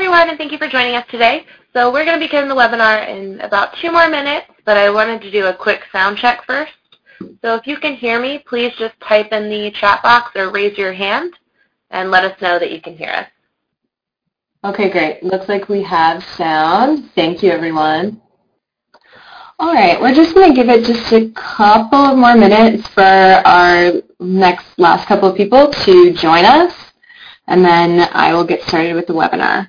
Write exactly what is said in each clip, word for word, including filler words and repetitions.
everyone, and thank you for joining us today. So we're going to begin the webinar in about two more minutes, but I wanted to do a quick sound check first. So if you can hear me, please just type in the chat box or raise your hand and let us know that you can hear us. Okay, great. Looks like we have sound. Thank you, everyone. All right, we're just going to give it just a couple of more minutes for our next last couple of people to join us, and then I will get started with the webinar.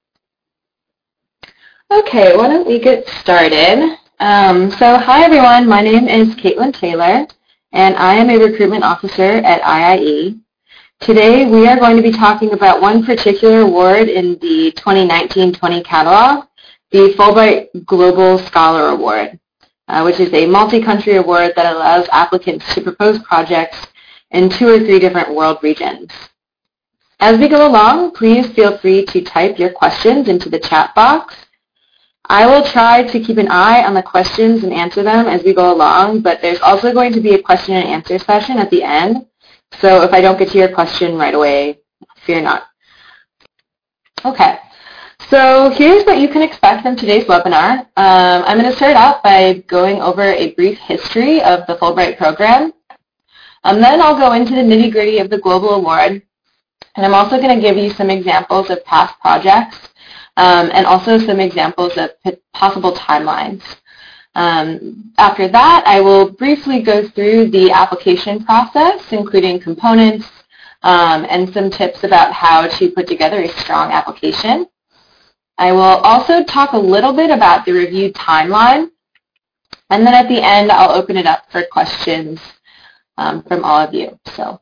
Okay, why don't we get started? Um, so hi, everyone. My name is Caitlin Taylor, and I am a recruitment officer at I I E. Today, we are going to be talking about one particular award in the twenty nineteen twenty catalog, the Fulbright Global Scholar Award, uh, which is a multi-country award that allows applicants to propose projects in two or three different world regions. As we go along, please feel free to type your questions into the chat box. I will try to keep an eye on the questions and answer them as we go along, but there's also going to be a question and answer session at the end. So if I don't get to your question right away, fear not. Okay, so here's what you can expect from today's webinar. Um, I'm going to start out by going over a brief history of the Fulbright program. Um, then I'll go into the nitty-gritty of the Global Award. And I'm also going to give you some examples of past projects um, and also some examples of possible timelines. Um, after that, I will briefly go through the application process, including components um, and some tips about how to put together a strong application. I will also talk a little bit about the review timeline, and then at the end, I'll open it up for questions um, from all of you. So.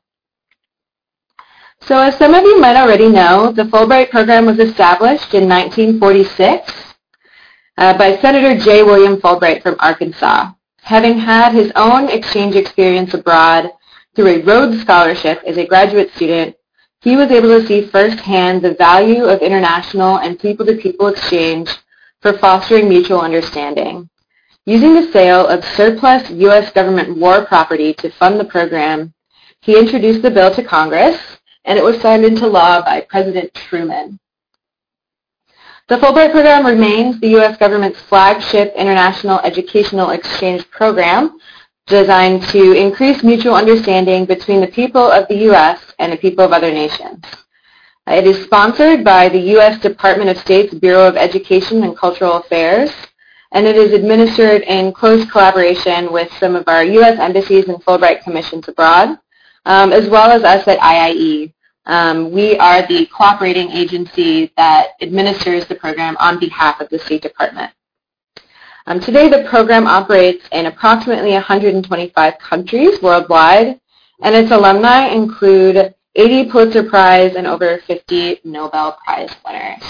So as some of you might already know, the Fulbright program was established in nineteen forty-six uh, by Senator J. William Fulbright from Arkansas. Having had his own exchange experience abroad through a Rhodes Scholarship as a graduate student, he was able to see firsthand the value of international and people-to-people exchange for fostering mutual understanding. Using the sale of surplus U S government war property to fund the program, he introduced the bill to Congress, and it was signed into law by President Truman. The Fulbright program remains the U S government's flagship international educational exchange program designed to increase mutual understanding between the people of the U S and the people of other nations. It is sponsored by the U S Department of State's Bureau of Education and Cultural Affairs, and it is administered in close collaboration with some of our U S embassies and Fulbright commissions abroad, Um, as well as us at I I E. Um, we are the cooperating agency that administers the program on behalf of the State Department. Um, today, the program operates in approximately one hundred twenty-five countries worldwide, and its alumni include eighty Pulitzer Prize and over fifty Nobel Prize winners.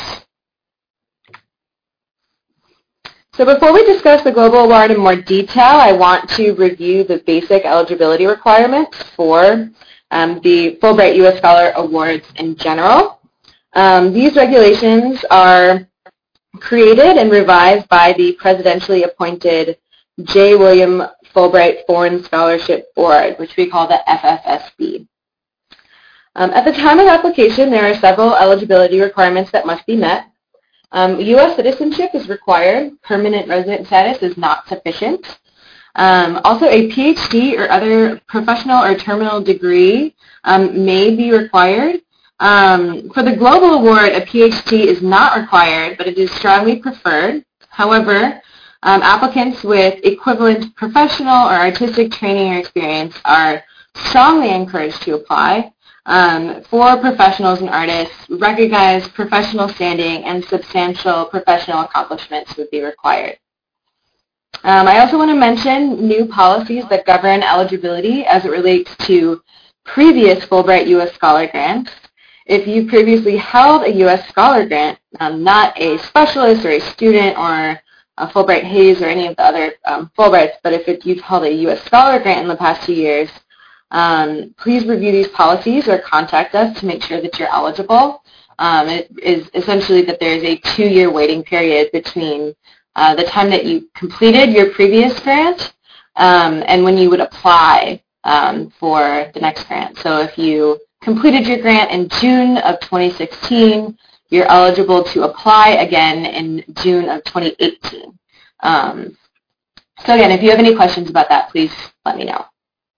So before we discuss the Global Award in more detail, I want to review the basic eligibility requirements for um, the Fulbright U S Scholar Awards in general. Um, these regulations are created and revised by the presidentially appointed J. William Fulbright Foreign Scholarship Board, which we call the F F S B. Um, at the time of application, there are several eligibility requirements that must be met. Um, U S citizenship is required. Permanent resident status is not sufficient. Um, also, a P H D or other professional or terminal degree um, may be required. Um, for the Global Award, a P H D is not required, but it is strongly preferred. However, um, applicants with equivalent professional or artistic training or experience are strongly encouraged to apply. Um, for professionals and artists, recognized professional standing and substantial professional accomplishments would be required. Um, I also want to mention new policies that govern eligibility as it relates to previous Fulbright U S Scholar grants. If you previously held a U S Scholar grant, um, not a specialist or a student or a Fulbright Hayes or any of the other um, Fulbrights, but if it, you've held a U S Scholar grant in the past two years, Um, please review these policies or contact us to make sure that you're eligible. Um, it is essentially that there is a two-year waiting period between uh, the time that you completed your previous grant um, and when you would apply um, for the next grant. So if you completed your grant in June of twenty sixteen, you're eligible to apply again in June of twenty eighteen. Um, so again, if you have any questions about that, please let me know.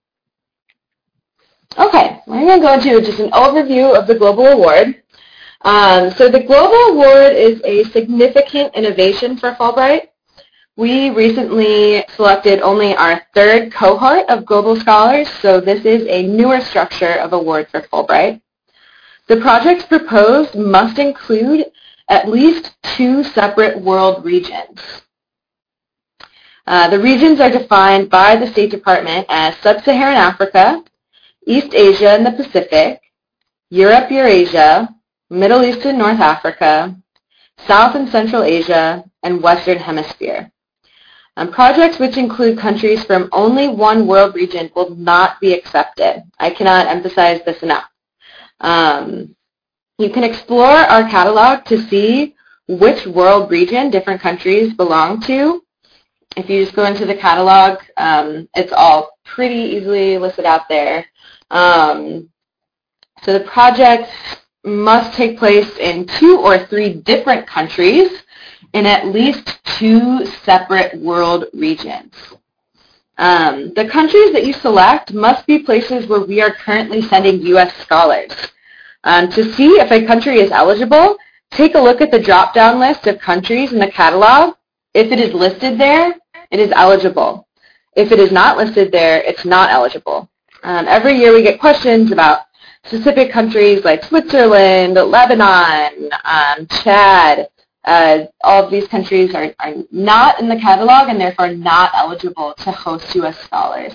Okay, we're going to go into just an overview of the Global Award. Um, so the Global Award is a significant innovation for Fulbright. We recently selected only our third cohort of Global Scholars, so this is a newer structure of award for Fulbright. The projects proposed must include at least two separate world regions. Uh, the regions are defined by the State Department as Sub-Saharan Africa, East Asia and the Pacific, Europe, Eurasia, Middle East and North Africa, South and Central Asia, and Western Hemisphere. Um, projects which include countries from only one world region will not be accepted. I cannot emphasize this enough. Um, you can explore our catalog to see which world region different countries belong to. If you just go into the catalog, um, it's all pretty easily listed out there. Um, so the projects must take place in two or three different countries in at least two separate world regions. Um, the countries that you select must be places where we are currently sending U S scholars. Um, to see if a country is eligible, take a look at the drop-down list of countries in the catalog. If it is listed there, it is eligible. If it is not listed there, it's not eligible. Um, every year we get questions about specific countries like Switzerland, Lebanon, um, Chad. Uh, all of these countries are, are not in the catalog and therefore not eligible to host U S scholars.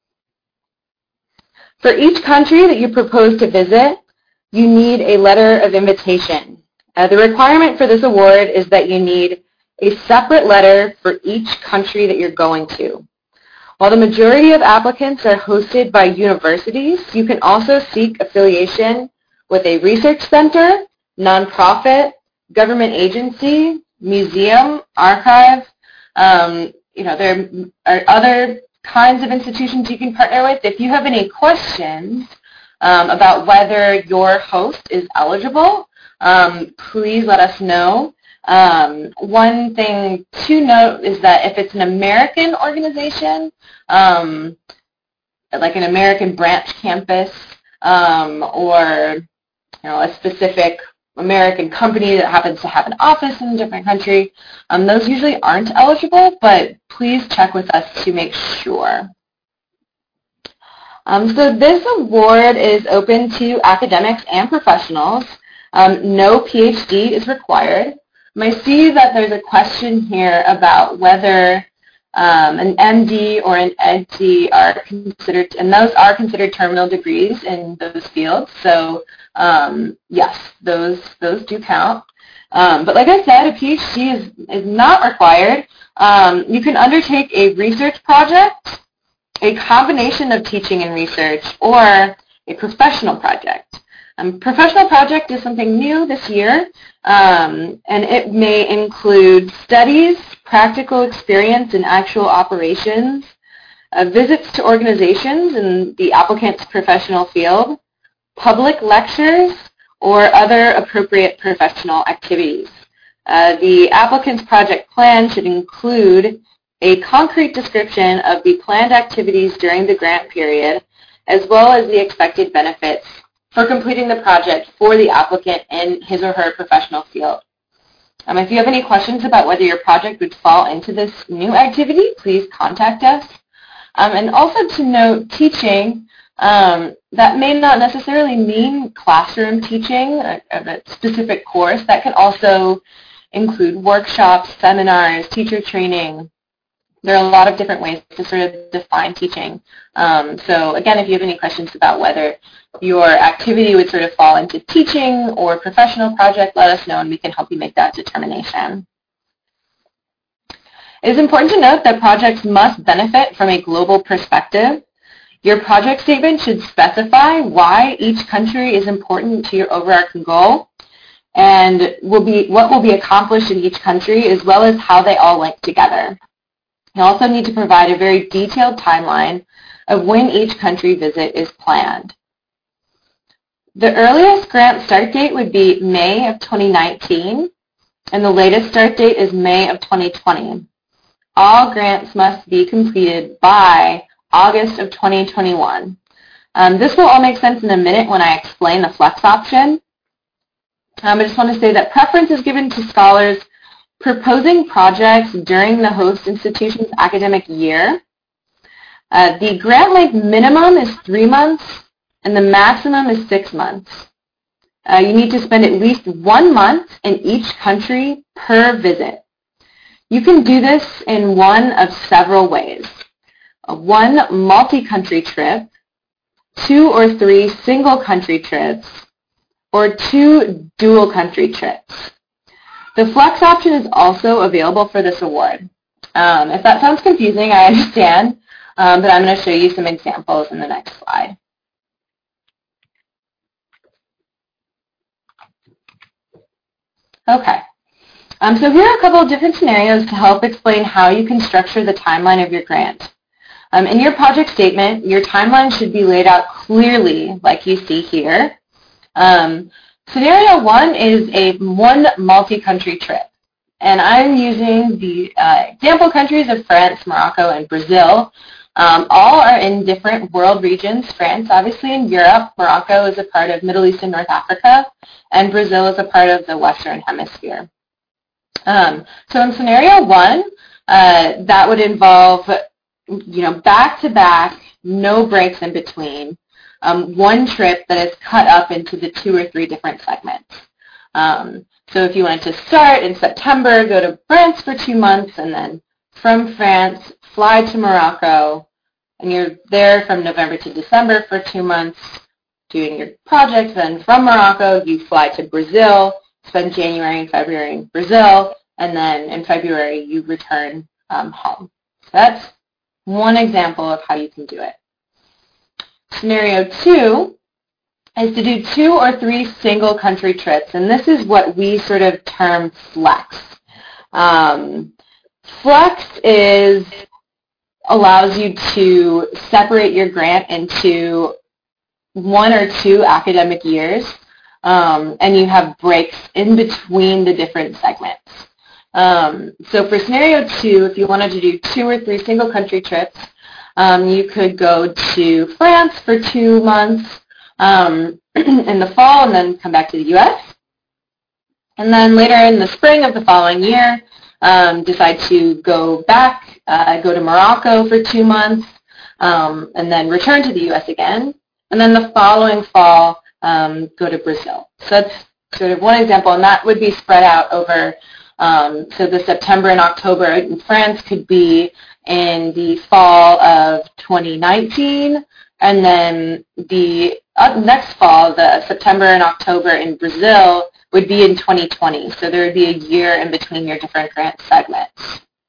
For each country that you propose to visit, you need a letter of invitation. Uh, the requirement for this award is that you need a separate letter for each country that you're going to. While the majority of applicants are hosted by universities, you can also seek affiliation with a research center, nonprofit, government agency, museum, archive. Um, you know, there are other kinds of institutions you can partner with. If you have any questions um, about whether your host is eligible, um, please let us know. Um, one thing to note is that if it's an American organization, um, like an American branch campus, um, or you know, a specific American company that happens to have an office in a different country, um, those usually aren't eligible, but please check with us to make sure. Um, so this award is open to academics and professionals. Um, no PhD is required. I see that there's a question here about whether um, an M D or an Ed D are considered, and those are considered terminal degrees in those fields. So um, yes, those those do count. Um, but like I said, a PhD is is not required. Um, you can undertake a research project, a combination of teaching and research, or a professional project. Um, professional project is something new this year, um, and it may include studies, practical experience in actual operations, uh, visits to organizations in the applicant's professional field, public lectures, or other appropriate professional activities. Uh, the applicant's project plan should include a concrete description of the planned activities during the grant period, as well as the expected benefits for completing the project for the applicant in his or her professional field. Um, if you have any questions about whether your project would fall into this new activity, please contact us. Um, and also to note, teaching, um, that may not necessarily mean classroom teaching of a specific course. That can also include workshops, seminars, teacher training. There are a lot of different ways to sort of define teaching. Um, so again, if you have any questions about whether your activity would sort of fall into teaching or professional project, let us know and we can help you make that determination. It is important to note that projects must benefit from a global perspective. Your project statement should specify why each country is important to your overarching goal and will be, what will be accomplished in each country, as well as how they all link together. You also need to provide a very detailed timeline of when each country visit is planned. The earliest grant start date would be May of twenty nineteen, and the latest start date is May of twenty twenty. All grants must be completed by August of twenty twenty-one. Um, this will all make sense in a minute when I explain the flex option. Um, I just want to say that preference is given to scholars proposing projects during the host institution's academic year. Uh, the grant length minimum is three months, and the maximum is six months. Uh, you need to spend at least one month in each country per visit. You can do this in one of several ways. Uh, one multi-country trip, two or three single-country trips, or two dual-country trips. The flex option is also available for this award. Um, if that sounds confusing, I understand, um, but I'm going to show you some examples in the next slide. Okay, um, so here are a couple of different scenarios to help explain how you can structure the timeline of your grant. Um, in your project statement, your timeline should be laid out clearly like you see here. Um, scenario one is a one multi-country trip, and I'm using the uh, example countries of France, Morocco, and Brazil. Um, all are in different world regions. France, obviously, in Europe. Morocco is a part of Middle East and North Africa, and Brazil is a part of the Western Hemisphere. Um, so in scenario one, uh, that would involve, you know, back-to-back, no breaks in between, um, one trip that is cut up into the two or three different segments. Um, so if you wanted to start in September, go to France for two months, and then from France, fly to Morocco, and you're there from November to December for two months doing your project. Then from Morocco, you fly to Brazil, spend January and February in Brazil, and then in February, you return um, home. So that's one example of how you can do it. Scenario two is to do two or three single country trips, and this is what we sort of term flex. Um, flex is allows you to separate your grant into one or two academic years, um, and you have breaks in between the different segments. Um, so for scenario two, if you wanted to do two or three single country trips, um, you could go to France for two months um, in the fall and then come back to the U S. And then later in the spring of the following year, um, decide to go back, uh, go to Morocco for two months, um, and then return to the U S again. And then the following fall, um, go to Brazil. So that's sort of one example, and that would be spread out over, um, so the September and October in France could be in the fall of twenty nineteen, and then the uh, next fall, the September and October in Brazil, would be in twenty twenty. So there would be a year in between your different grant segments.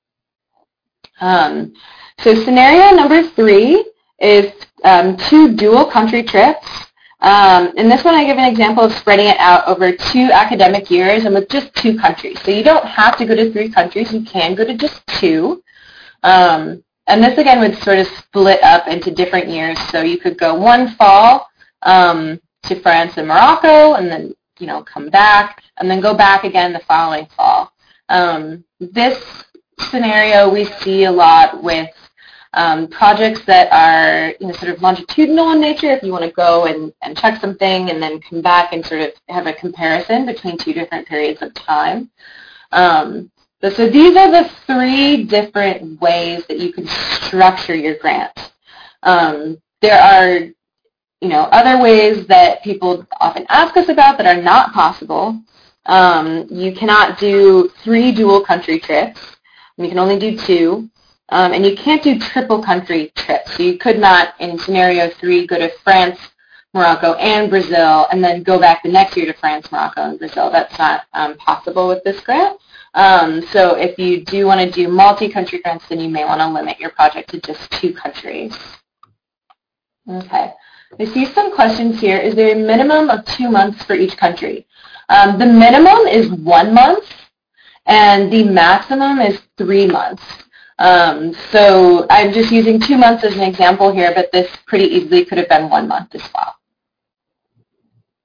Um, so scenario number three is um, two dual country trips. Um, in this one, I give an example of spreading it out over two academic years and with just two countries. So you don't have to go to three countries. You can go to just two. Um, and this, again, would sort of split up into different years. So you could go one fall um, to France and Morocco, and then, you know, come back, and then go back again the following fall. Um, this scenario we see a lot with um, projects that are, you know, sort of longitudinal in nature. If you want to go and, and check something and then come back and sort of have a comparison between two different periods of time. Um, but so these are the three different ways that you can structure your grant. Um, there are, you know, other ways that people often ask us about that are not possible. Um, you cannot do three dual country trips. You can only do two. Um, and you can't do triple country trips. So you could not, in scenario three, go to France, Morocco, and Brazil, and then go back the next year to France, Morocco, and Brazil. That's not um, possible with this grant. Um, so if you do want to do multi-country grants, then you may want to limit your project to just two countries. Okay. I see some questions here. Is there a minimum of two months for each country? Um, the minimum is one month, and the maximum is three months. Um, so I'm just using two months as an example here, but this pretty easily could have been one month as well.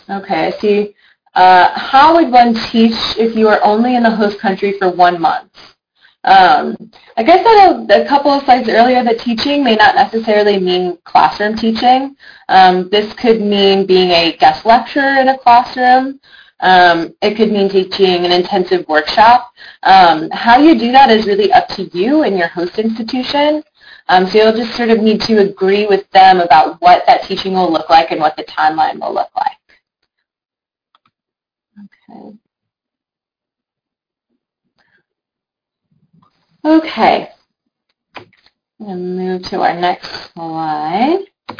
Okay, I see. Uh, how would one teach if you are only in the host country for one month? Um, like I said a, a couple of slides earlier, that teaching may not necessarily mean classroom teaching. Um, this could mean being a guest lecturer in a classroom. Um, it could mean teaching an intensive workshop. Um, how you do that is really up to you and your host institution. Um, so you'll just sort of need to agree with them about what that teaching will look like and what the timeline will look like. Okay. Okay. I'm going to move to our next slide.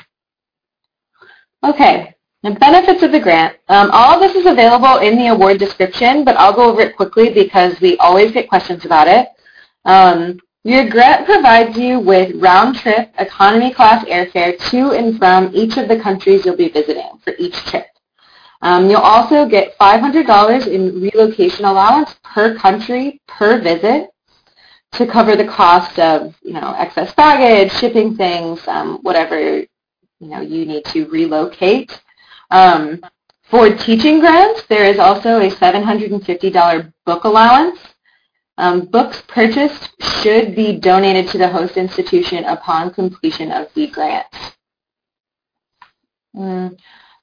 Okay. The benefits of the grant. Um, all of this is available in the award description, but I'll go over it quickly because we always get questions about it. Um, your grant provides you with round-trip economy class airfare to and from each of the countries you'll be visiting for each trip. Um, you'll also get five hundred dollars in relocation allowance per country per visit to cover the cost of, you know, excess baggage, shipping things, um, whatever, you know, you need to relocate. Um, for teaching grants, there is also a seven hundred fifty dollars book allowance. Um, books purchased should be donated to the host institution upon completion of the grant. Mm.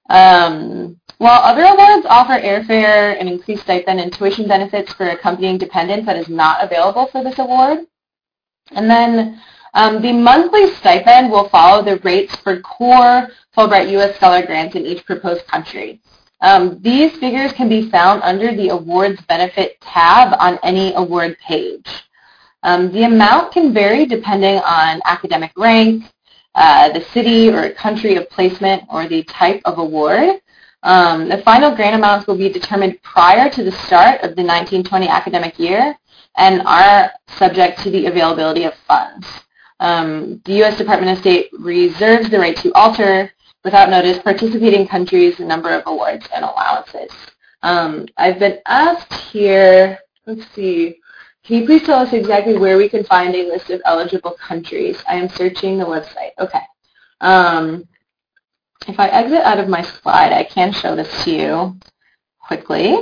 Um, while other awards offer airfare and increased stipend and tuition benefits for accompanying dependents, that is not available for this award. And then um, the monthly stipend will follow the rates for core Fulbright U S Scholar grants in each proposed country. Um, these figures can be found under the Awards Benefit tab on any award page. Um, the amount can vary depending on academic rank, uh, the city or country of placement, or the type of award. Um, the final grant amounts will be determined prior to the start of the nineteen twenty academic year and are subject to the availability of funds. Um, the U S Department of State reserves the right to alter without notice participating countries' number of awards and allowances. Um, I've been asked here, let's see, can you please tell us exactly where we can find a list of eligible countries? I am searching the website. Okay. Um, if I exit out of my slide, I can show this to you quickly.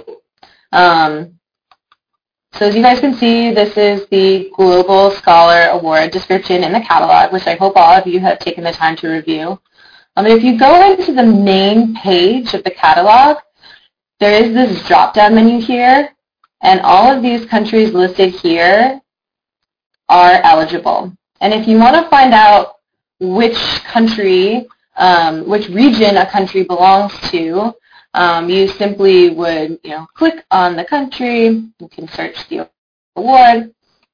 Um, so as you guys can see, this is the Global Scholar Award description in the catalog, which I hope all of you have taken the time to review. Um, if you go into the main page of the catalog, there is this drop-down menu here, and all of these countries listed here are eligible. And if you want to find out which country, um, which region a country belongs to, um, you simply would, you know, click on the country. You can search the award,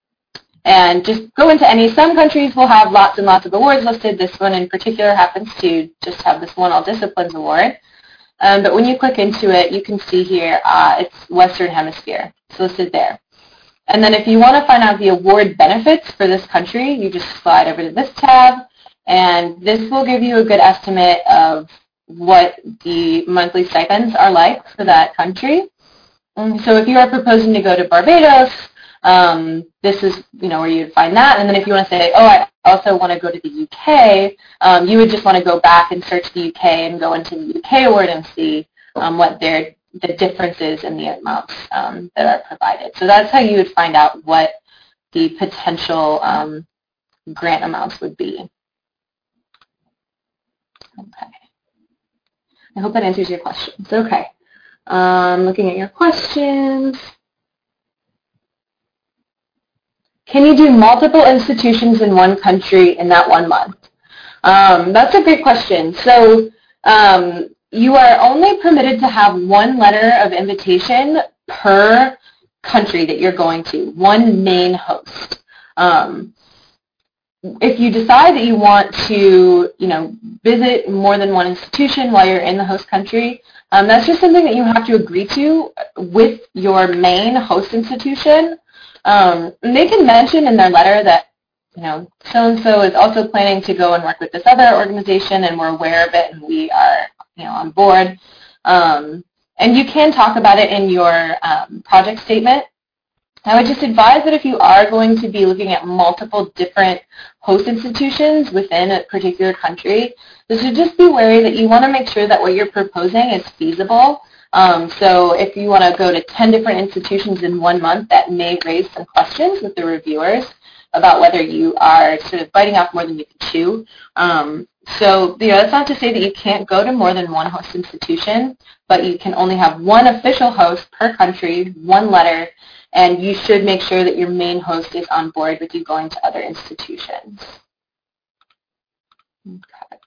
and just go into any. Some countries will have lots and lots of awards listed. This one in particular happens to just have this one All Disciplines award. Um, but when you click into it, you can see here uh, it's Western Hemisphere. It's listed there. And then if you want to find out the award benefits for this country, you just slide over to this tab, and this will give you a good estimate of what the monthly stipends are like for that country. And so if you are proposing to go to Barbados, um, this is, you know, where you'd find that. And then if you want to say, oh, I also want to go to the U K, um, you would just want to go back and search the U K and go into the U K award and see um, what their the differences in the amounts um, that are provided. So that's how you would find out what the potential um, grant amounts would be. Okay. I hope that answers your questions. Okay. Um, looking at your questions. Can you do multiple institutions in one country in that one month? Um, that's a great question. So um, you are only permitted to have one letter of invitation per country that you're going to, one main host. Um, if you decide that you want to, you know, visit more than one institution while you're in the host country, um, that's just something that you have to agree to with your main host institution. Um, and they can mention in their letter that, you know, so-and-so is also planning to go and work with this other organization, and we're aware of it, and we are, you know, on board. Um, and you can talk about it in your um, project statement. I would just advise that if you are going to be looking at multiple different host institutions within a particular country, you should just be wary that you want to make sure that what you're proposing is feasible. Um, so if you want to go to ten different institutions in one month, that may raise some questions with the reviewers about whether you are sort of biting off more than you can chew. Um, so, you know, that's not to say that you can't go to more than one host institution, but you can only have one official host per country, one letter, and you should make sure that your main host is on board with you going to other institutions. Okay.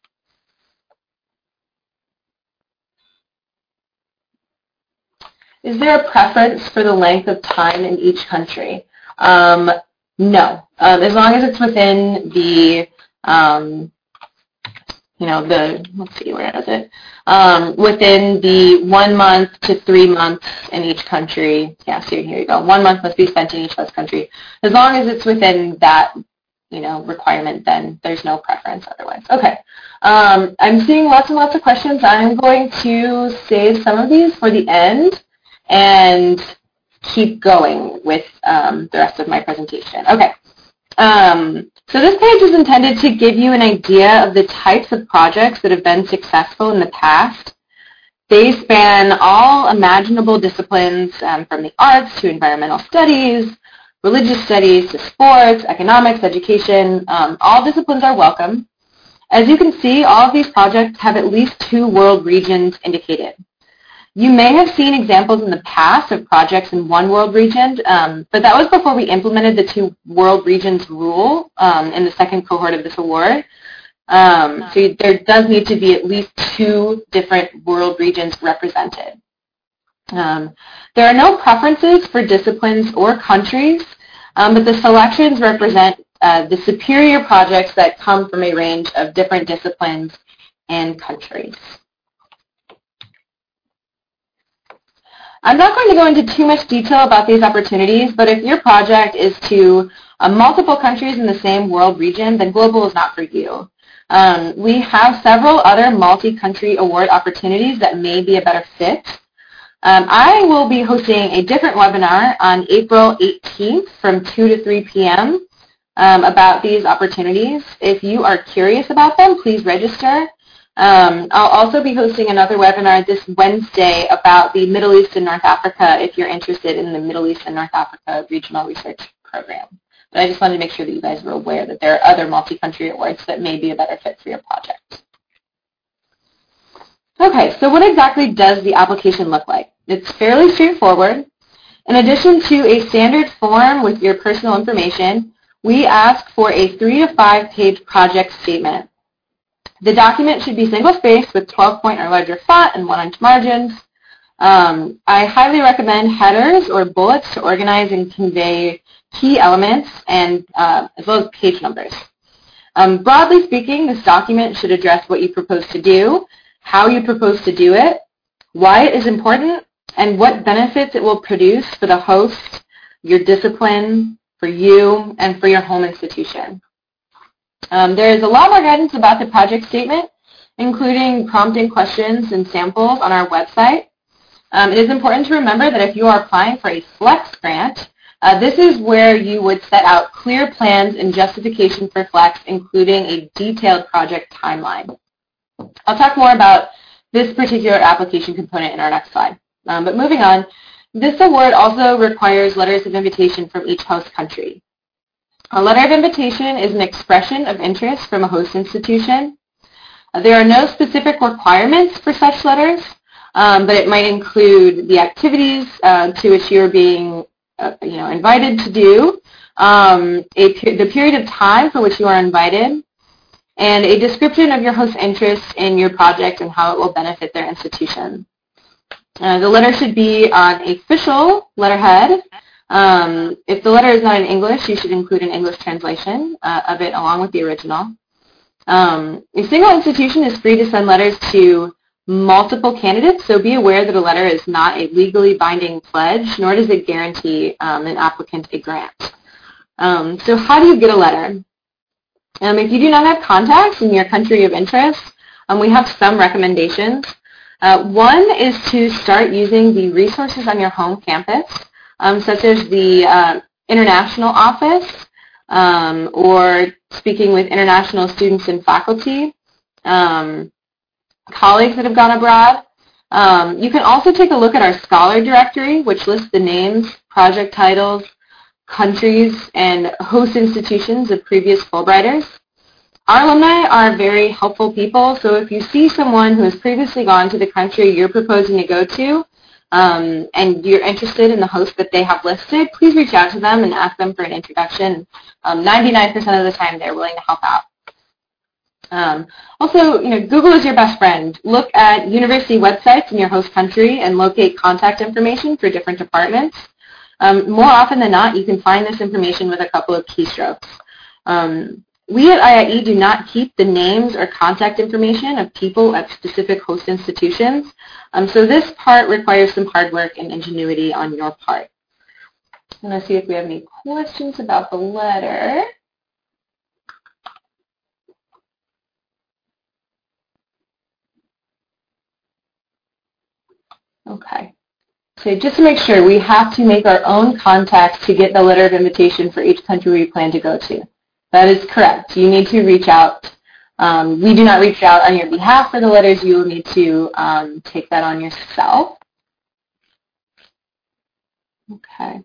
Is there a preference for the length of time in each country? Um, no. Um, as long as it's within the, um, you know, the, let's see, where is it? Um, within the one month to three months in each country. Yeah, so here you go. One month must be spent in each host country. As long as it's within that, you know, requirement, then there's no preference otherwise. Okay. Um, I'm seeing lots and lots of questions. I'm going to save some of these for the end and keep going with um, the rest of my presentation. Okay. Um, so this page is intended to give you an idea of the types of projects that have been successful in the past. They span all imaginable disciplines, um, from the arts to environmental studies, religious studies to sports, economics, education. Um, all disciplines are welcome. As you can see, all of these projects have at least two world regions indicated. You may have seen examples in the past of projects in one world region, um, but that was before we implemented the two world regions rule um, in the second cohort of this award. Um, so there does need to be at least two different world regions represented. Um, there are no preferences for disciplines or countries, um, but the selections represent uh, the superior projects that come from a range of different disciplines and countries. I'm not going to go into too much detail about these opportunities, but if your project is to uh, multiple countries in the same world region, then global is not for you. Um, we have several other multi-country award opportunities that may be a better fit. Um, I will be hosting a different webinar on April eighteenth from two to three p m Um, about these opportunities. If you are curious about them, please register. Um, I'll also be hosting another webinar this Wednesday about the Middle East and North Africa if you're interested in the Middle East and North Africa Regional Research Program. But I just wanted to make sure that you guys were aware that there are other multi-country awards that may be a better fit for your project. Okay, so what exactly does the application look like? It's fairly straightforward. In addition to a standard form with your personal information, we ask for a three to five page project statement. The document should be single-spaced with twelve point or larger font and one inch margins. Um, I highly recommend headers or bullets to organize and convey key elements, and uh, as well as page numbers. Um, broadly speaking, this document should address what you propose to do, how you propose to do it, why it is important, and what benefits it will produce for the host, your discipline, for you, and for your home institution. Um, there is a lot more guidance about the project statement, including prompting questions and samples on our website. Um, it is important to remember that if you are applying for a FLEX grant, uh, this is where you would set out clear plans and justification for FLEX, including a detailed project timeline. I'll talk more about this particular application component in our next slide. Um, but moving on, this award also requires letters of invitation from each host country. A letter of invitation is an expression of interest from a host institution. Uh, there are no specific requirements for such letters, um, but it might include the activities uh, to which you are being uh, you know, invited to do, um, a per the period of time for which you are invited, and a description of your host's interest in your project and how it will benefit their institution. Uh, the letter should be on official letterhead. Um, if the letter is not in English, you should include an English translation uh, of it along with the original. Um, a single institution is free to send letters to multiple candidates, so be aware that a letter is not a legally binding pledge, nor does it guarantee um, an applicant a grant. Um, so how do you get a letter? Um, if you do not have contacts in your country of interest, um, we have some recommendations. Uh, one is to start using the resources on your home campus. um, such as the uh, international office um, or speaking with international students and faculty, um, colleagues that have gone abroad. Um, you can also take a look at our Scholar Directory, which lists the names, project titles, countries, and host institutions of previous Fulbrighters. Our alumni are very helpful people, so if you see someone who has previously gone to the country you're proposing to go to, um, and you're interested in the host that they have listed, please reach out to them and ask them for an introduction. Um, ninety-nine percent of the time they're willing to help out. Um, also, you know, Google is your best friend. Look at university websites in your host country and locate contact information for different departments. Um, more often than not, you can find this information with a couple of keystrokes. Um, we at I I E do not keep the names or contact information of people at specific host institutions, um, so this part requires some hard work and ingenuity on your part. I'm going to see if we have any questions about the letter. Okay. So just to make sure, we have to make our own contacts to get the letter of invitation for each country we plan to go to. That is correct. You need to reach out. Um, we do not reach out on your behalf for the letters. You will need to um, take that on yourself. Okay.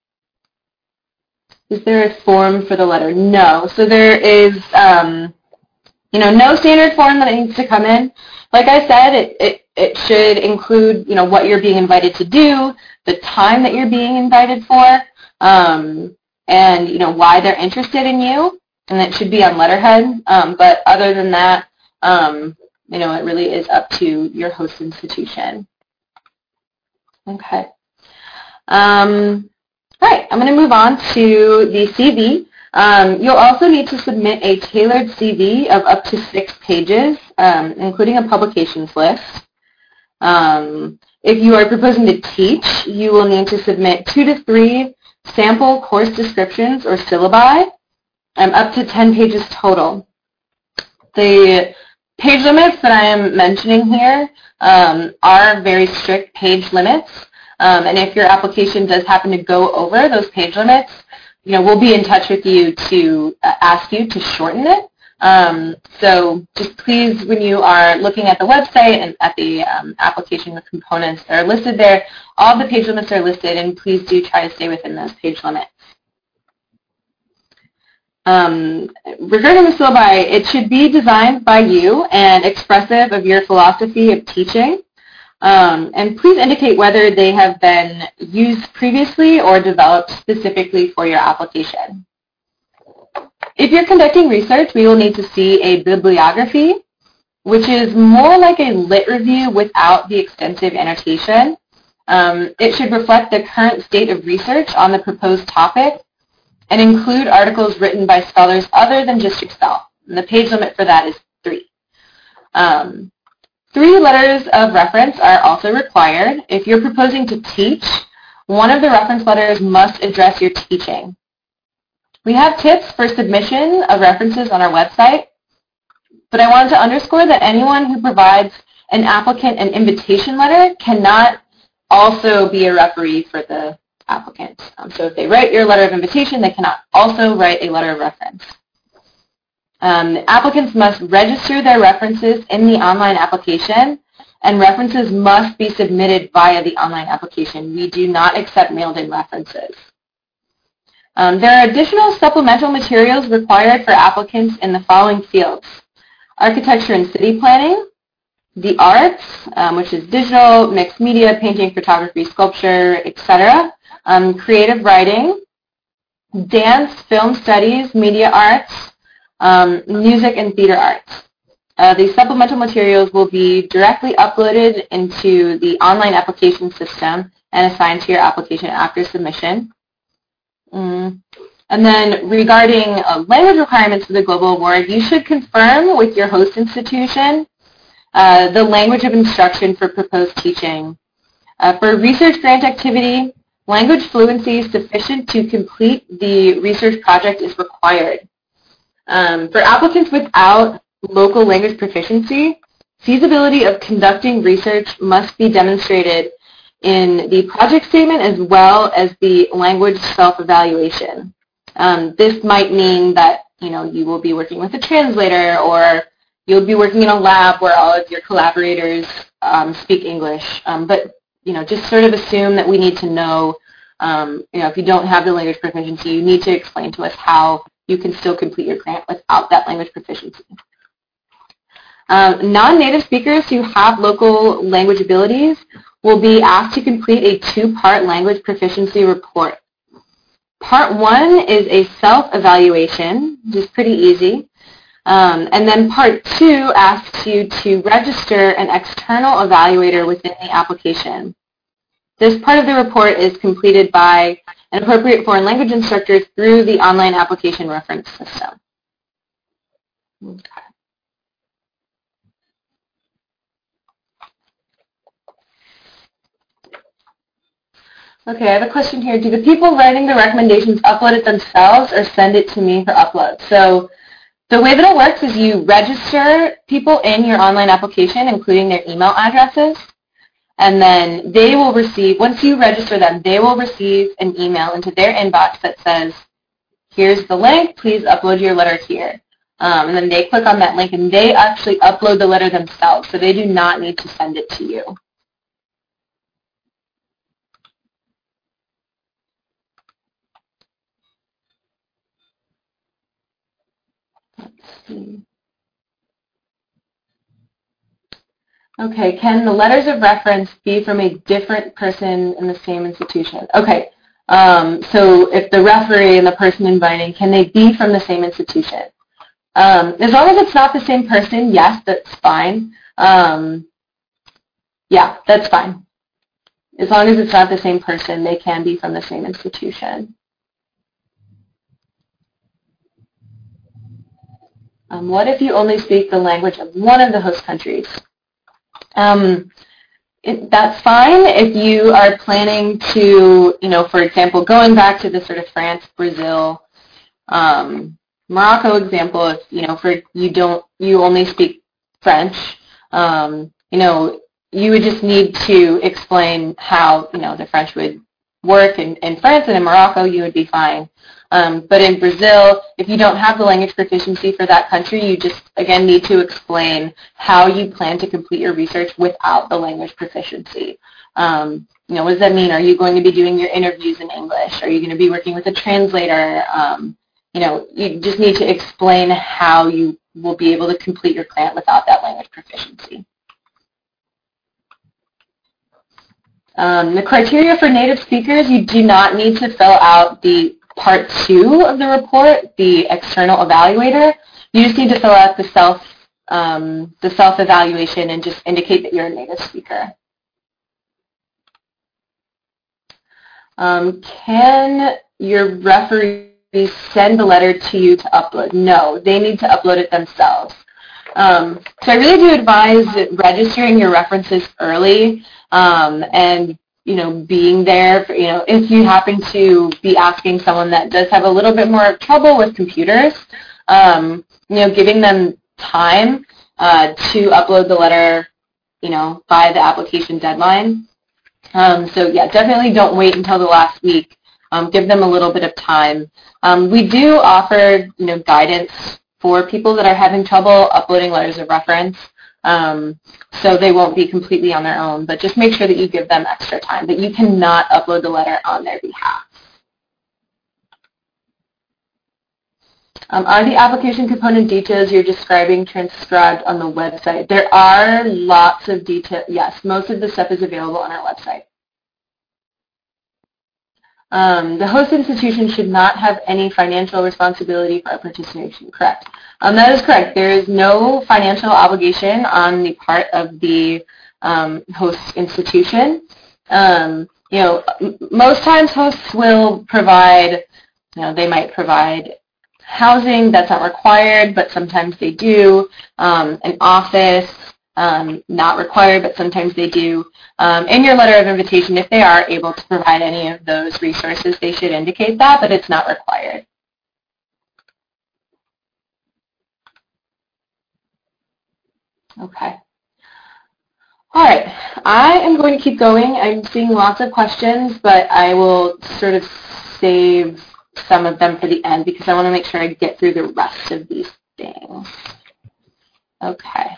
Is there a form for the letter? No. So there is, um, you know, no standard form that needs to come in. Like I said, it, it, it should include, you know, what you're being invited to do, the time that you're being invited for, um, and, you know, why they're interested in you, and it should be on letterhead. Um, but other than that, um, you know, it really is up to your host institution. Okay. Um, all right, I'm going to move on to the C V. Um, you'll also need to submit a tailored C V of up to six pages, um, including a publications list. Um, if you are proposing to teach, you will need to submit two to three sample course descriptions or syllabi, um, up to ten pages total. The page limits that I am mentioning here um, are very strict page limits, um, and if your application does happen to go over those page limits, you know, we'll be in touch with you to uh, ask you to shorten it. Um, so just please, when you are looking at the website and at the um, application with components that are listed there, all the page limits are listed, and please do try to stay within those page limits. Um, regarding the syllabi, it should be designed by you and expressive of your philosophy of teaching. Um, and please indicate whether they have been used previously or developed specifically for your application. If you're conducting research, we will need to see a bibliography, which is more like a lit review without the extensive annotation. Um, it should reflect the current state of research on the proposed topic and include articles written by scholars other than just yourself. And the page limit for that is three. Um, three letters of reference are also required. If you're proposing to teach, one of the reference letters must address your teaching. We have tips for submission of references on our website, but I wanted to underscore that anyone who provides an applicant an invitation letter cannot also be a referee for the applicant. Um, so if they write your letter of invitation, they cannot also write a letter of reference. Um, applicants must register their references in the online application, and references must be submitted via the online application. We do not accept mailed-in references. Um, there are additional supplemental materials required for applicants in the following fields: architecture and city planning, the arts, um, which is digital, mixed media, painting, photography, sculpture, et cetera, um, creative writing, dance, film studies, media arts, um, music, and theater arts. Uh, these supplemental materials will be directly uploaded into the online application system and assigned to your application after submission. Mm. And then regarding uh, language requirements for the Global Award, you should confirm with your host institution uh, the language of instruction for proposed teaching. Uh, for research grant activity, language fluency sufficient to complete the research project is required. Um, for applicants without local language proficiency, feasibility of conducting research must be demonstrated in the project statement as well as the language self-evaluation. Um, this might mean that you know you will be working with a translator, or you'll be working in a lab where all of your collaborators um, speak English. Um, but you know, just sort of assume that we need to know. Um, you know, if you don't have the language proficiency, you need to explain to us how you can still complete your grant without that language proficiency. Um, non-native speakers who have local language abilities will be asked to complete a two-part language proficiency report. Part one is a self-evaluation, which is pretty easy. Um, and then part two asks you to register an external evaluator within the application. This part of the report is completed by an appropriate foreign language instructor through the online application reference system. Okay. Okay, I have a question here. Do the people writing the recommendations upload it themselves or send it to me for upload? So the way that it works is you register people in your online application, including their email addresses. And then they will receive, once you register them, they will receive an email into their inbox that says, here's the link, please upload your letter here. Um, and then they click on that link and they actually upload the letter themselves, so they do not need to send it to you. Let's see. Okay, can the letters of reference be from a different person in the same institution? Okay, um, so if the referee and the person inviting, can they be from the same institution? Um, as long as it's not the same person, yes, that's fine. Um, yeah, that's fine. As long as it's not the same person, they can be from the same institution. Um, what if you only speak the language of one of the host countries? Um, it, that's fine if you are planning to, you know, for example, going back to the sort of France, Brazil, um, Morocco example. If you know, for you don't, you only speak French. Um, you know, you would just need to explain how you know the French would work in, in France, and in Morocco you would be fine. Um, but in Brazil, if you don't have the language proficiency for that country, you just, again, need to explain how you plan to complete your research without the language proficiency. Um, you know, what does that mean? Are you going to be doing your interviews in English? Are you going to be working with a translator? Um, you know, you just need to explain how you will be able to complete your grant without that language proficiency. Um, the criteria for native speakers, you do not need to fill out the part two of the report, the external evaluator. You just need to fill out the self um, the self-evaluation and just indicate that you're a native speaker. Um, can your referee send the letter to you to upload? No, they need to upload it themselves. Um, so I really do advise registering your references early um, and you know, being there, for, you know, if you happen to be asking someone that does have a little bit more trouble with computers, um, you know, giving them time uh, to upload the letter, you know, by the application deadline. Um, so yeah, definitely don't wait until the last week. Um, give them a little bit of time. Um, we do offer, you know, guidance for people that are having trouble uploading letters of reference. Um, so they won't be completely on their own, but just make sure that you give them extra time, that you cannot upload the letter on their behalf. Um, are the application component details you're describing transcribed on the website? There are lots of detail. Yes, most of the stuff is available on our website. Um, the host institution should not have any financial responsibility for our participation. Correct. Um, that is correct. There is no financial obligation on the part of the um, host institution. Um, you know, most times hosts will provide, you know, they might provide housing that's not required, but sometimes they do. Um, an office, um, not required, but sometimes they do. Um, in your letter of invitation, if they are able to provide any of those resources, they should indicate that, but it's not required. Okay. All right, I am going to keep going. I'm seeing lots of questions, but I will sort of save some of them for the end because I want to make sure I get through the rest of these things. Okay.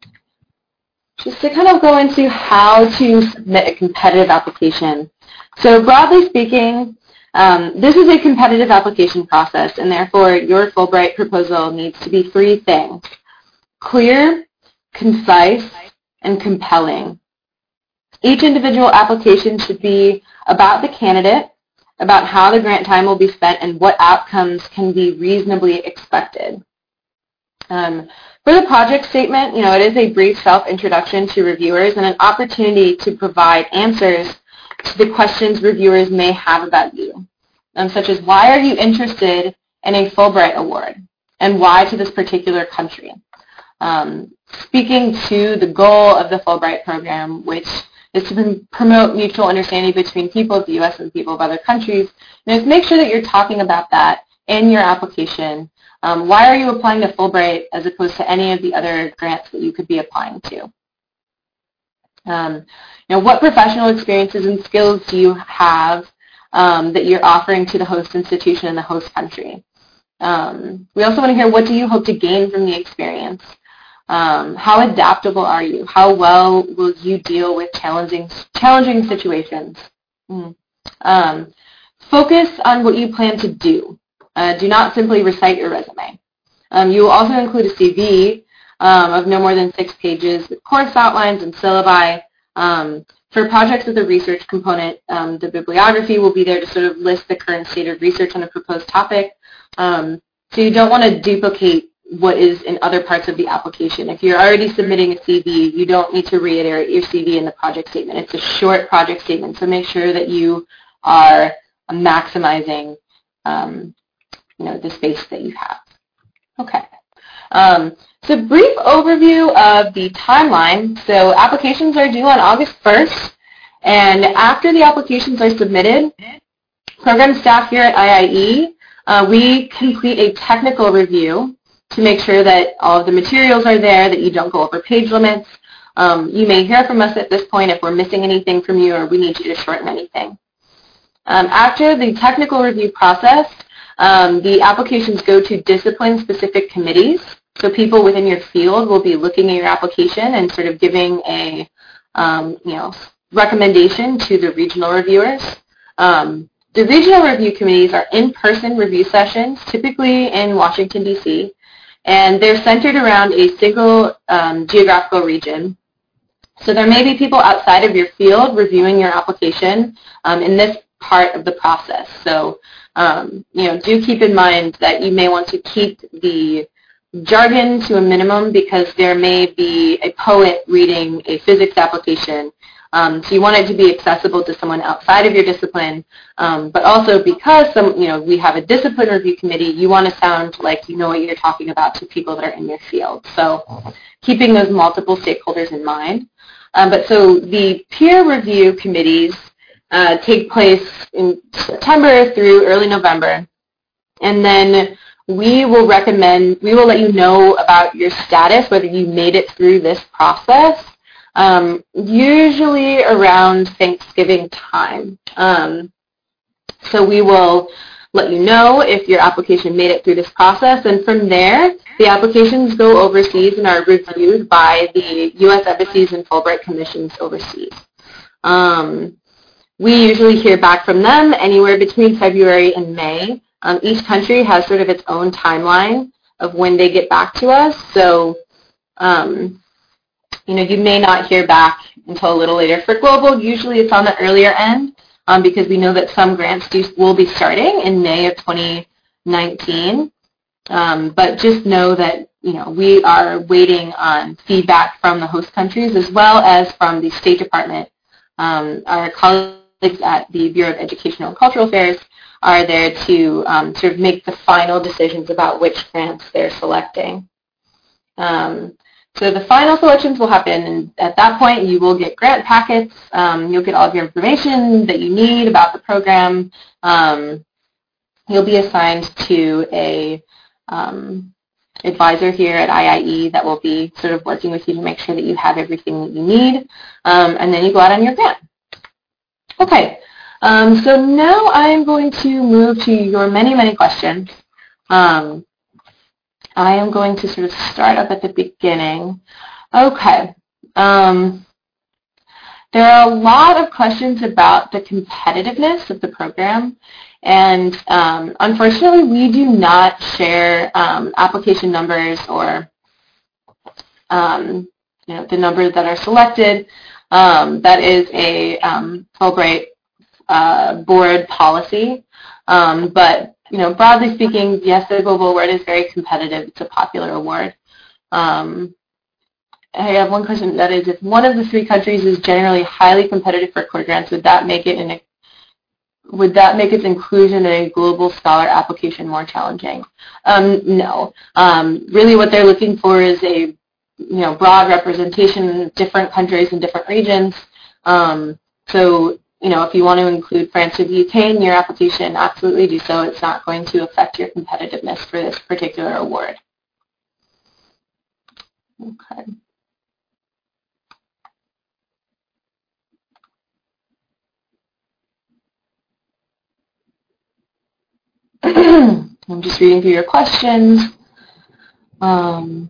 Just to kind of go into how to submit a competitive application. So broadly speaking, um, this is a competitive application process, and therefore your Fulbright proposal needs to be three things: clear, concise, and compelling. Each individual application should be about the candidate, about how the grant time will be spent, and what outcomes can be reasonably expected. Um, for the project statement, you know, it is a brief self-introduction to reviewers and an opportunity to provide answers to the questions reviewers may have about you, um, such as why are you interested in a Fulbright award, and why to this particular country. Um, speaking to the goal of the Fulbright program, which is to promote mutual understanding between people of the U S and people of other countries, and make sure that you're talking about that in your application. Um, why are you applying to Fulbright as opposed to any of the other grants that you could be applying to? Um, you know, what professional experiences and skills do you have um, that you're offering to the host institution and the host country? Um, we also want to hear, what do you hope to gain from the experience? Um, how adaptable are you? How well will you deal with challenging challenging situations? Mm. Um, focus on what you plan to do. Uh, do not simply recite your resume. Um, you will also include a C V um, of no more than six pages with course outlines and syllabi. Um, for projects with a research component, um, the bibliography will be there to sort of list the current state of research on a proposed topic. Um, so you don't want to duplicate what is in other parts of the application. If you're already submitting a C V, you don't need to reiterate your C V in the project statement. It's a short project statement, so make sure that you are maximizing um, you know, the space that you have. Okay. Um, so brief overview of the timeline. So applications are due on August first, and after the applications are submitted, program staff here at I I E, uh, we complete a technical review to make sure that all of the materials are there, that you don't go over page limits. Um, you may hear from us at this point if we're missing anything from you or we need you to shorten anything. Um, after the technical review process, um, the applications go to discipline-specific committees. So people within your field will be looking at your application and sort of giving a um, you know, recommendation to the regional reviewers. Um, the regional review committees are in-person review sessions, typically in Washington, D C, and they're centered around a single um, geographical region. So there may be people outside of your field reviewing your application um, in this part of the process. So, um, you know, do keep in mind that you may want to keep the jargon to a minimum because there may be a poet reading a physics application. Um, so you want it to be accessible to someone outside of your discipline, um, but also because some, you know, we have a discipline review committee, you want to sound like you know what you're talking about to people that are in your field. So keeping those multiple stakeholders in mind. Um, but so the peer review committees uh, take place in September through early November, and then we will recommend, we will let you know about your status, whether you made it through this process. Um, usually around Thanksgiving time. Um, so we will let you know if your application made it through this process, and from there, the applications go overseas and are reviewed by the U S embassies and Fulbright commissions overseas. Um, we usually hear back from them anywhere between February and May. Um, each country has sort of its own timeline of when they get back to us, so um, you know, you may not hear back until a little later. For global, usually it's on the earlier end um, because we know that some grants do, will be starting in May of twenty nineteen. Um, but just know that, you know, we are waiting on feedback from the host countries as well as from the State Department. Um, our colleagues at the Bureau of Educational and Cultural Affairs are there to um, sort of make the final decisions about which grants they're selecting. Um, So the final selections will happen, and at that point you will get grant packets. Um, you'll get all of your information that you need about the program. Um, you'll be assigned to a um, advisor here at I I E that will be sort of working with you to make sure that you have everything that you need, um, and then you go out on your grant. Okay, um, so now I'm going to move to your many, many questions. Um, I am going to sort of start up at the beginning. Okay. Um, there are a lot of questions about the competitiveness of the program, and um, unfortunately we do not share um, application numbers or um, you know, the numbers that are selected. Um, that is a um, Fulbright uh, board policy, um, but you know, broadly speaking, yes, the Global Award is very competitive. It's a popular award. Um, I have one question, that is, if one of the three countries is generally highly competitive for core grants, would that make it an, would that make its inclusion in a global scholar application more challenging? Um, no. Um, really, what they're looking for is a you know broad representation in different countries and different regions. Um, so you know, if you want to include France or the U K in your application, absolutely do so. It's not going to affect your competitiveness for this particular award. Okay. I'm just reading through your questions. Um,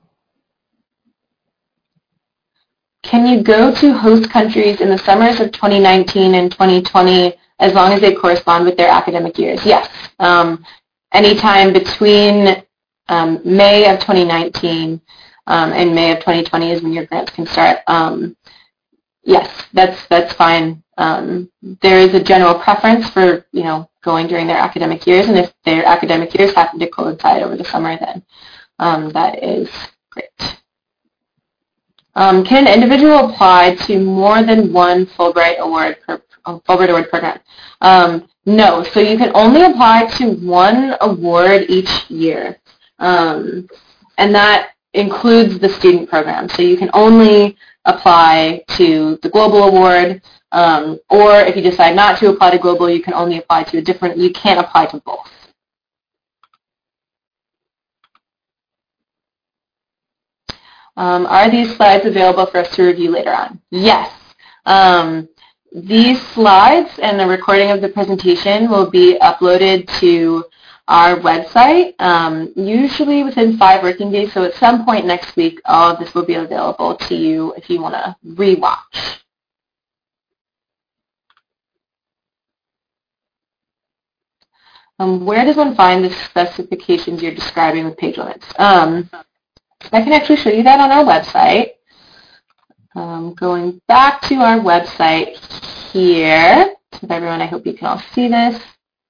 can you go to host countries in the summers of twenty nineteen and twenty twenty as long as they correspond with their academic years? Yes. Um, anytime between um, May of twenty nineteen um, and May of twenty twenty is when your grants can start. Um, yes, that's that's fine. Um, there is a general preference for you know going during their academic years, and if their academic years happen to coincide over the summer, then um, that is great. Um, can an individual apply to more than one Fulbright Award per uh, Fulbright Award program? Um, no. So you can only apply to one award each year, um, and that includes the student program. So you can only apply to the Global Award, um, or if you decide not to apply to Global, you can only apply to a different. You can't apply to both. Um, are these slides available for us to review later on? Yes. Um, these slides and the recording of the presentation will be uploaded to our website, um, usually within five working days. So at some point next week, all of this will be available to you if you want to rewatch. Um, where does one find the specifications you're describing with page limits? Um, I can actually show you that on our website. Um, going back to our website here, with everyone, I hope you can all see this.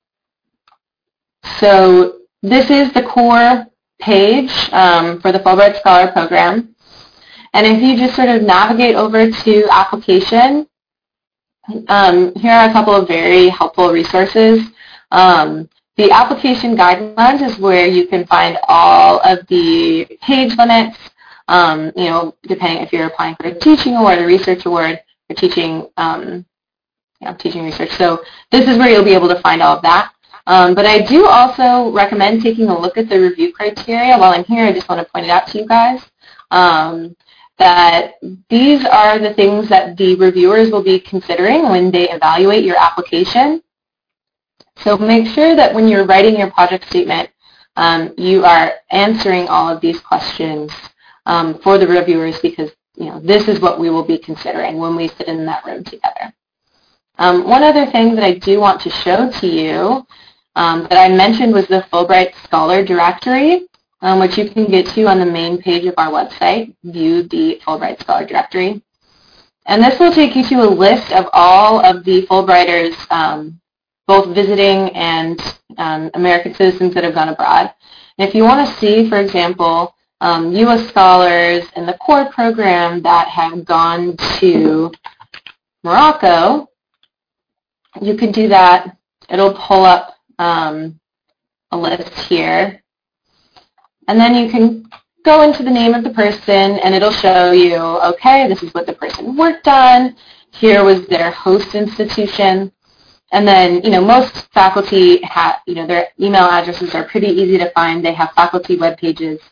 So this is the core page um, for the Fulbright Scholar Program. And if you just sort of navigate over to application, um, here are a couple of very helpful resources. Um, The application guidelines is where you can find all of the page limits, um, you know, depending if you're applying for a teaching award, a research award, or teaching, um, you know, teaching research. So this is where you'll be able to find all of that. Um, but I do also recommend taking a look at the review criteria. While I'm here, I just want to point it out to you guys, um, that these are the things that the reviewers will be considering when they evaluate your application. So make sure that when you're writing your project statement, um, you are answering all of these questions um, for the reviewers, because you know this is what we will be considering when we sit in that room together. Um, one other thing that I do want to show to you um, that I mentioned was the Fulbright Scholar Directory, um, which you can get to on the main page of our website, View the Fulbright Scholar Directory. And this will take you to a list of all of the Fulbrighters, um, both visiting and um, American citizens that have gone abroad. And if you want to see, for example, um, U S scholars in the core program that have gone to Morocco, you can do that. It'll pull up um, a list here. And then you can go into the name of the person, and it'll show you, okay, this is what the person worked on. Here was their host institution. And then, you know, most faculty have, you know, their email addresses are pretty easy to find. They have faculty web pages.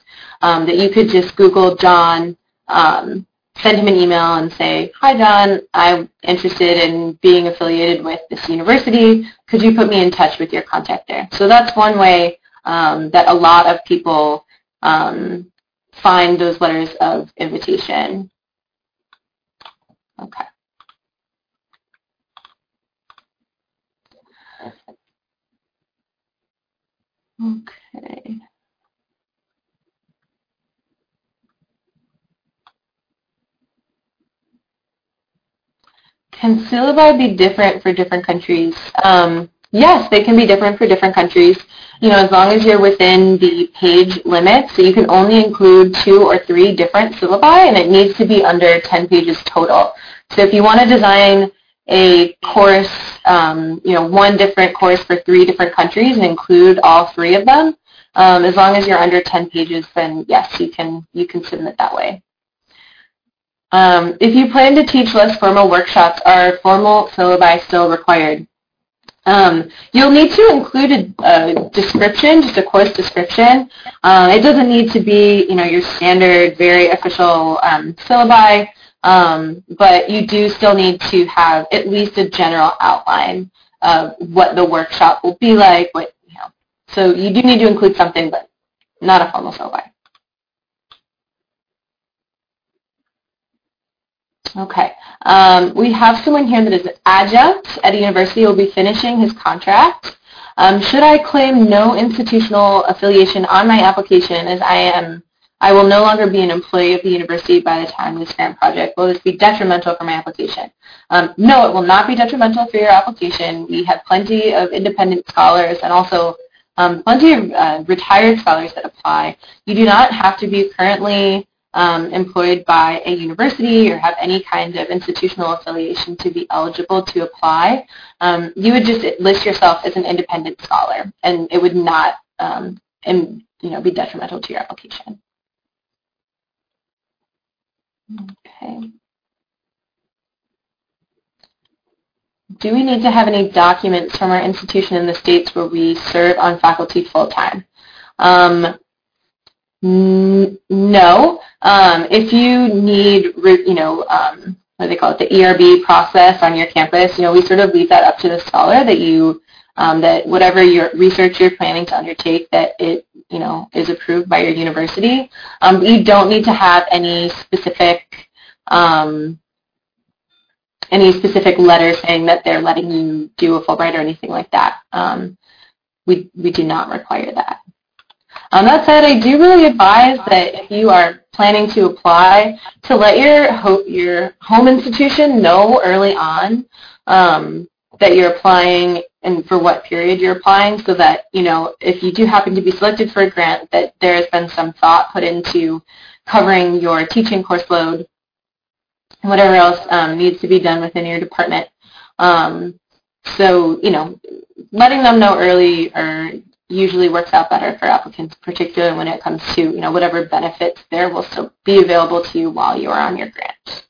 um, that you could just Google John, um, send him an email and say, hi John, I'm interested in being affiliated with this university. Could you put me in touch with your contact there? So that's one way um, that a lot of people um, find those letters of invitation. Okay. Okay. Can syllabi be different for different countries? Um, yes, they can be different for different countries. You know, as long as you're within the page limit, so you can only include two or three different syllabi, and it needs to be under ten pages total. So if you want to design a course, um, you know, one different course for three different countries and include all three of them, um, as long as you're under ten pages, then yes, you can you can submit that way. Um, if you plan to teach less formal workshops, are formal syllabi still required? Um, you'll need to include a, a description, just a course description. Uh, it doesn't need to be, you know, your standard, very official um, syllabi, um, but you do still need to have at least a general outline of what the workshop will be like. What, you know. So you do need to include something, but not a formal syllabi. Okay. Um, we have someone here that is an adjunct at a university who will be finishing his contract. Um, should I claim no institutional affiliation on my application, as I am, I will no longer be an employee of the university by the time of this grant project? Will this be detrimental for my application? Um, no, it will not be detrimental for your application. We have plenty of independent scholars and also um, plenty of uh, retired scholars that apply. You do not have to be currently Um, employed by a university or have any kind of institutional affiliation to be eligible to apply. Um, you would just list yourself as an independent scholar, and it would not um, and, you know, be detrimental to your application. Okay. Do we need to have any documents from our institution in the states where we serve on faculty full-time? Um, No. Um, if you need, you know, um, what do they call it, the E R B process on your campus, you know, we sort of leave that up to the scholar that you, um, that whatever your research you're planning to undertake, that it, you know, is approved by your university. Um, you don't need to have any specific, um, any specific letter saying that they're letting you do a Fulbright or anything like that. Um, we, we do not require that. Um, that said, I do really advise that if you are planning to apply, to let your, ho your home institution know early on um, that you're applying and for what period you're applying, so that, you know, if you do happen to be selected for a grant, that there has been some thought put into covering your teaching course load and whatever else um, needs to be done within your department. Um, so, you know, letting them know early or usually works out better for applicants, particularly when it comes to, you know, whatever benefits there will still be available to you while you are on your grant.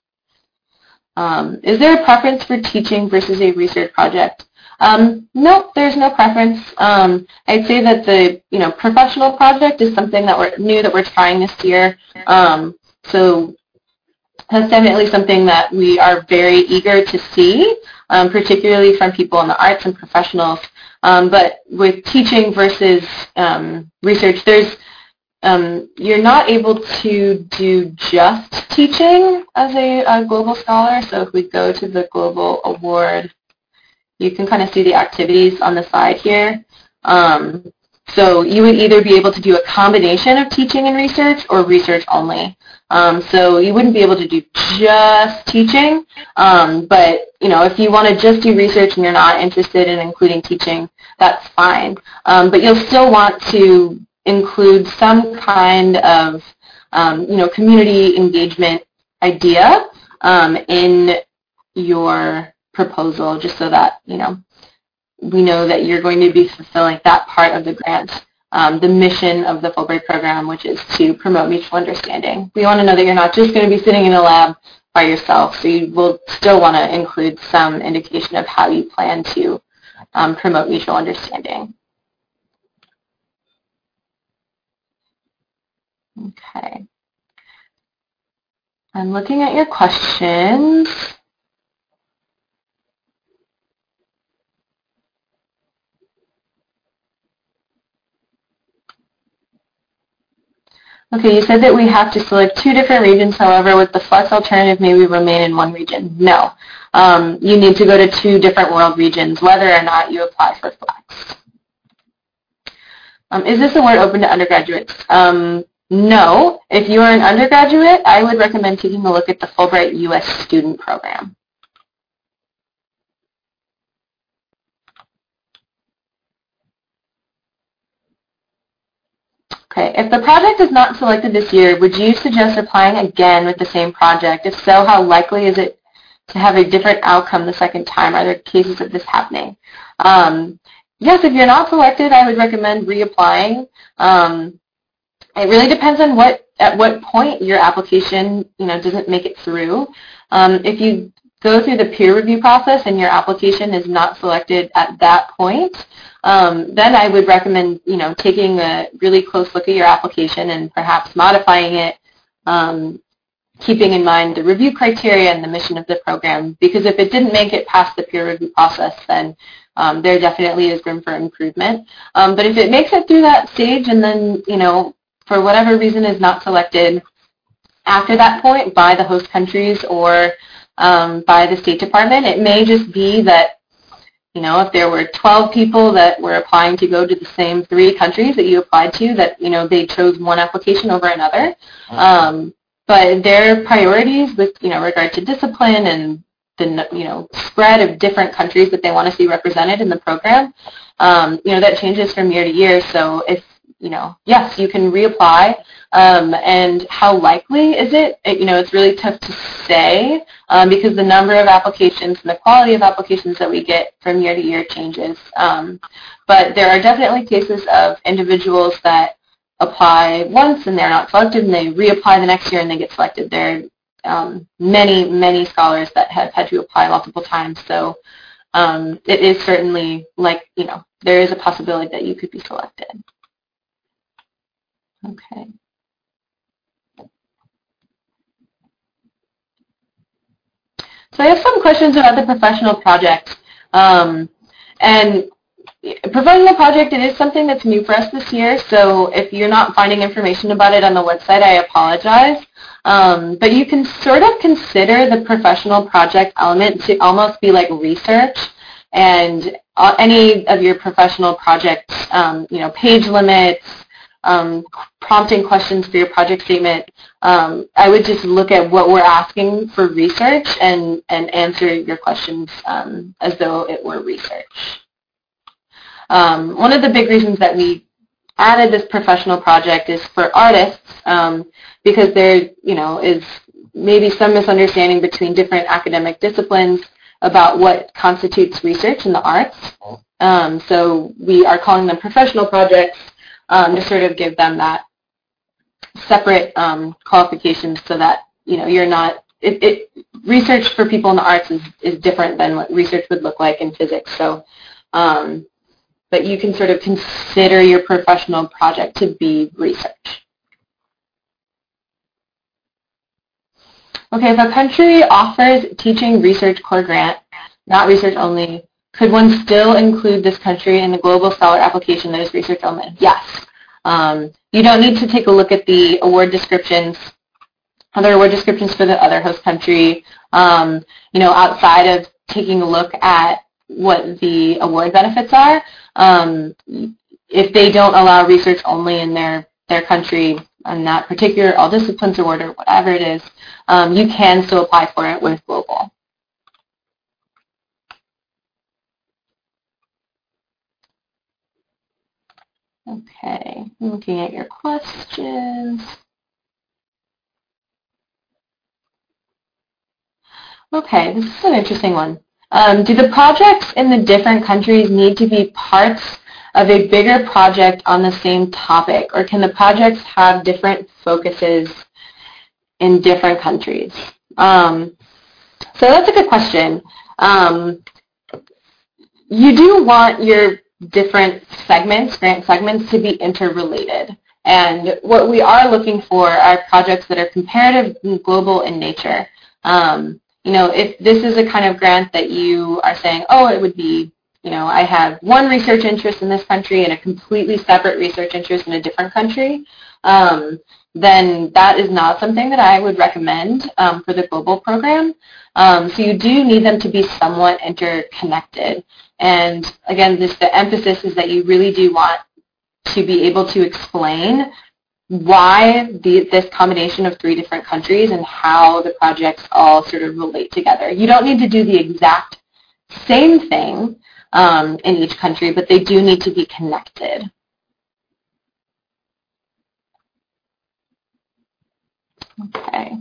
Um, is there a preference for teaching versus a research project? Um, no, there's no preference. Um, I'd say that the, you know, professional project is something that we're new that we're trying this year. Um, so that's definitely something that we are very eager to see, um, particularly from people in the arts and professionals. Um, but with teaching versus um, research, there's um, you're not able to do just teaching as a, a global scholar. So if we go to the global award, you can kind of see the activities on the side here. Um, so you would either be able to do a combination of teaching and research or research only. Um, so you wouldn't be able to do just teaching, um, but you know, if you want to just do research and you're not interested in including teaching, that's fine. Um, but you'll still want to include some kind of um, you know, community engagement idea um, in your proposal, just so that, you know, we know that you're going to be fulfilling that part of the grant. Um, the mission of the Fulbright program, which is to promote mutual understanding. We want to know that you're not just going to be sitting in a lab by yourself, so you will still want to include some indication of how you plan to um, promote mutual understanding. Okay. I'm looking at your questions. Okay, you said that we have to select two different regions. However, with the flex alternative, may we remain in one region? No. Um, you need to go to two different world regions, whether or not you apply for flex. Um, is this award open to undergraduates? Um, no. If you are an undergraduate, I would recommend taking a look at the Fulbright U S Student Program. Okay, if the project is not selected this year, would you suggest applying again with the same project? If so, how likely is it to have a different outcome the second time? Are there cases of this happening? Um, yes, if you're not selected, I would recommend reapplying. Um, it really depends on what at what point your application, you know, doesn't make it through. Um, if you go through the peer review process and your application is not selected at that point, um, then I would recommend, you know, taking a really close look at your application and perhaps modifying it, um, keeping in mind the review criteria and the mission of the program. Because if it didn't make it past the peer review process, then um, there definitely is room for improvement. Um, but if it makes it through that stage and then, you know, for whatever reason is not selected after that point by the host countries or um, by the State Department, it may just be that, you know, if there were twelve people that were applying to go to the same three countries that you applied to, that, you know, they chose one application over another. Um, but their priorities with, you know, regard to discipline and the, you know, spread of different countries that they want to see represented in the program, um, you know, that changes from year to year. So if, you know, yes, you can reapply. Um, and how likely is it? it? You know, it's really tough to say um, because the number of applications and the quality of applications that we get from year to year changes. Um, but there are definitely cases of individuals that apply once and they're not selected and they reapply the next year and they get selected. There are um, many, many scholars that have had to apply multiple times. So um, it is certainly like, you know, there is a possibility that you could be selected. Okay. So I have some questions about the professional project. Um, and professional project, it is something that's new for us this year, so if you're not finding information about it on the website, I apologize. Um, but you can sort of consider the professional project element to almost be like research, and uh, any of your professional projects, um, you know, page limits, Um, prompting questions for your project statement, um, I would just look at what we're asking for research and, and answer your questions um, as though it were research. Um, one of the big reasons that we added this professional project is for artists um, because there, you know, is maybe some misunderstanding between different academic disciplines about what constitutes research in the arts. Um, so we are calling them professional projects Um, to sort of give them that separate um, qualifications so that, you know, you're not, it, it, research for people in the arts is, is different than what research would look like in physics. So, um, but you can sort of consider your professional project to be research. Okay, if a country offers teaching research core grant, not research only, could one still include this country in the global scholar application that is research only? Yes. Um, you don't need to take a look at the award descriptions, other award descriptions for the other host country, um, you know, outside of taking a look at what the award benefits are. Um, if they don't allow research only in their, their country on that particular all disciplines award or whatever it is, um, you can still apply for it with global. Okay, looking at your questions. Okay, this is an interesting one. Um, do the projects in the different countries need to be parts of a bigger project on the same topic, or can the projects have different focuses in different countries? Um, so that's a good question. Um, you do want your different segments, grant segments, to be interrelated. And what we are looking for are projects that are comparative and global in nature. Um, you know, if this is a kind of grant that you are saying, oh, it would be, you know, I have one research interest in this country and a completely separate research interest in a different country, um, then that is not something that I would recommend um, for the global program. Um, so you do need them to be somewhat interconnected. And again, this, the emphasis is that you really do want to be able to explain why the, this combination of three different countries and how the projects all sort of relate together. You don't need to do the exact same thing um, in each country, but they do need to be connected. Okay.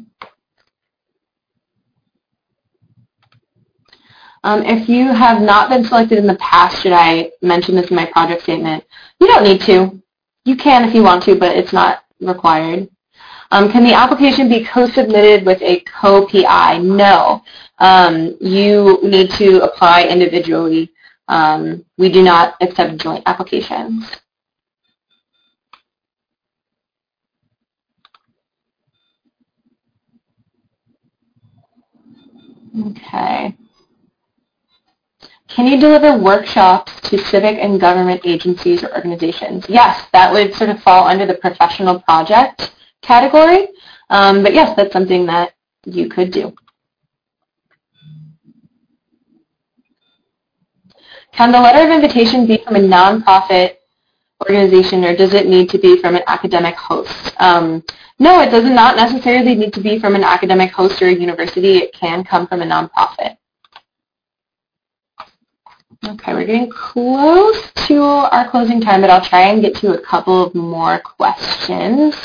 Um, if you have not been selected in the past, should I mention this in my project statement? You don't need to. You can if you want to, but it's not required. Um, can the application be co-submitted with a co-P I? No. Um, you need to apply individually. Um, we do not accept joint applications. Okay. Can you deliver workshops to civic and government agencies or organizations? Yes, that would sort of fall under the professional project category. Um, but yes, that's something that you could do. Can the letter of invitation be from a nonprofit organization, or does it need to be from an academic host? Um, no, it does not necessarily need to be from an academic host or a university. It can come from a nonprofit. Okay, we're getting close to our closing time, but I'll try and get to a couple of more questions.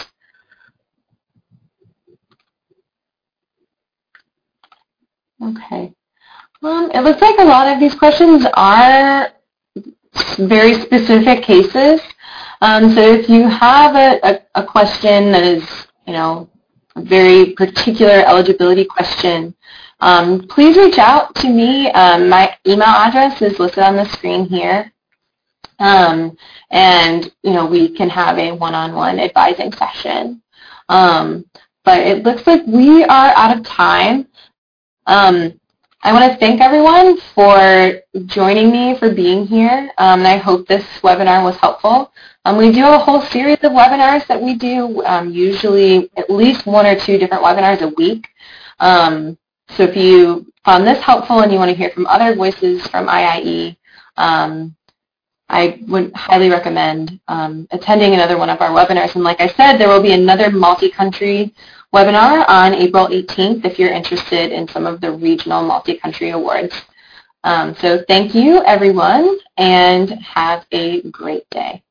Okay. Um, it looks like a lot of these questions are very specific cases. Um, so if you have a, a, a question that is, you know, a very particular eligibility question, um, please reach out to me. Um, my email address is listed on the screen here. Um, and, you know, we can have a one-on-one advising session. Um, but it looks like we are out of time. Um, I want to thank everyone for joining me, for being here, um, and I hope this webinar was helpful. Um, we do have a whole series of webinars that we do, um, usually at least one or two different webinars a week. Um, so if you found this helpful and you want to hear from other voices from I I E, um, I would highly recommend um, attending another one of our webinars. And like I said, there will be another multi-country webinar on April eighteenth if you're interested in some of the regional multi-country awards. Um, so thank you, everyone, and have a great day.